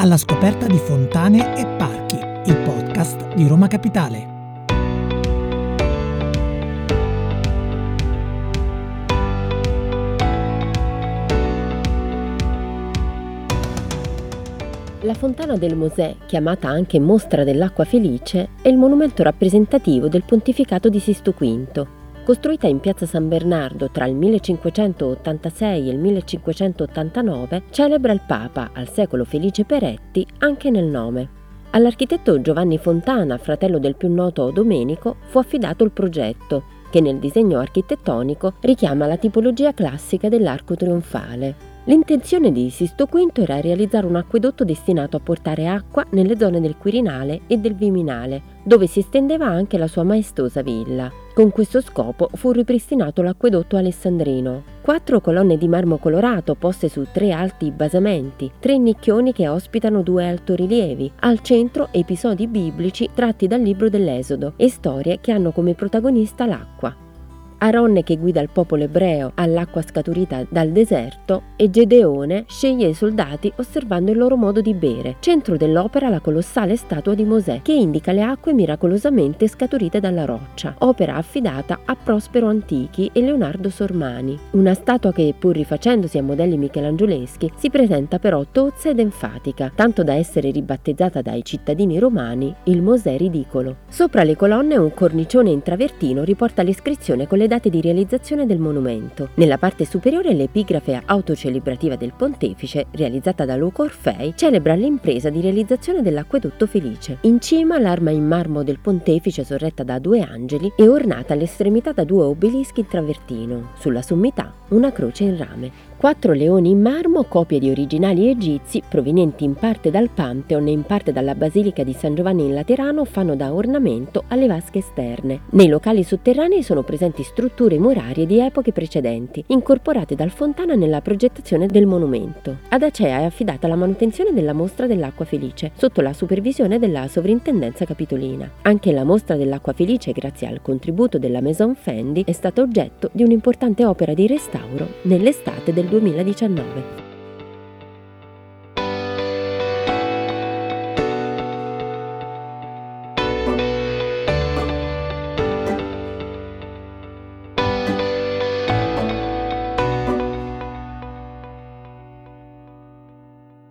alla scoperta di fontane e parchi, il podcast di Roma Capitale. La Fontana del Mosè, chiamata anche Mostra dell'Acqua Felice, è il monumento rappresentativo del pontificato di Sisto V. Costruita in piazza San Bernardo tra il 1586 e il 1589, celebra il Papa, al secolo Felice Peretti, anche nel nome. All'architetto Giovanni Fontana, fratello del più noto Domenico, fu affidato il progetto, che nel disegno architettonico richiama la tipologia classica dell'arco trionfale. L'intenzione di Sisto V era realizzare un acquedotto destinato a portare acqua nelle zone del Quirinale e del Viminale, dove si estendeva anche la sua maestosa villa. Con questo scopo fu ripristinato l'acquedotto alessandrino. 4 colonne di marmo colorato poste su 3 alti basamenti, 3 nicchioni che ospitano 2 altorilievi, al centro episodi biblici tratti dal libro dell'Esodo e storie che hanno come protagonista l'acqua. Aronne che guida il popolo ebreo all'acqua scaturita dal deserto e Gedeone sceglie i soldati osservando il loro modo di bere. Centro dell'opera la colossale statua di Mosè che indica le acque miracolosamente scaturite dalla roccia, opera affidata a Prospero Antichi e Leonardo Sormani. Una statua che, pur rifacendosi a modelli michelangioleschi, si presenta però tozza ed enfatica, tanto da essere ribattezzata dai cittadini romani il Mosè ridicolo. Sopra le colonne un cornicione in travertino riporta l'iscrizione con le date di realizzazione del monumento. Nella parte superiore l'epigrafe autocelebrativa del pontefice, realizzata da Luca Orfei, celebra l'impresa di realizzazione dell'acquedotto Felice. In cima l'arma in marmo del pontefice sorretta da 2 angeli e ornata all'estremità da 2 obelischi in travertino. Sulla sommità una croce in rame. 4 leoni in marmo, copie di originali egizi, provenienti in parte dal Pantheon e in parte dalla Basilica di San Giovanni in Laterano, fanno da ornamento alle vasche esterne. Nei locali sotterranei sono presenti strutture murarie di epoche precedenti, incorporate dal Fontana nella progettazione del monumento. Ad Acea è affidata la manutenzione della Mostra dell'Acqua Felice, sotto la supervisione della Sovrintendenza Capitolina. Anche la Mostra dell'Acqua Felice, grazie al contributo della Maison Fendi, è stata oggetto di un'importante opera di restauro nell'estate del 2019.